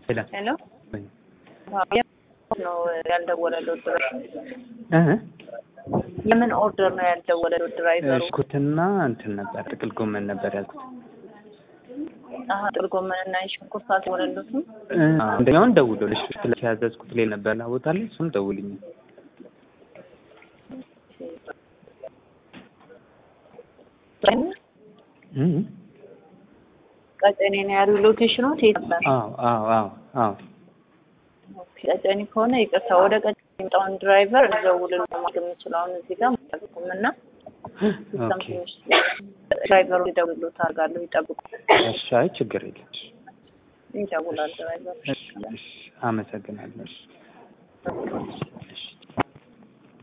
ሄሎ ነው ያልደወለለው የምን ኦርደር ነው ያልደወለለው ድራይቨሩ? ሽንኩርትና እንትን ነበር ጥቅል ጎመን ነበር ያልኩት። ጥቅል ጎመንና ሽንኩርት አልደወለለትም። እንደኛውን ደውሎልሽ ስለያዘዝኩት ላይ ነበር ቦታ ላይ እሱን ደውልኝ። ቀጨኔ ነው ያለው ሎኬሽኑ ነበር? አዎ ቀጨኔ ከሆነ ይቅርታ ወደ ቀጨኔ የመጣውን ድራይቨር ደውልልኝ ማለት የምችለው አሁን እዚህ ጋር ማለትኩምና ድራይቨሩ ይደውልልዎት ታርጋለሁ ይጠብቁ። እሺ አይ ችግር የለም። ይደውላል ድራይቨሩ። እሺ አመሰግናለሁ።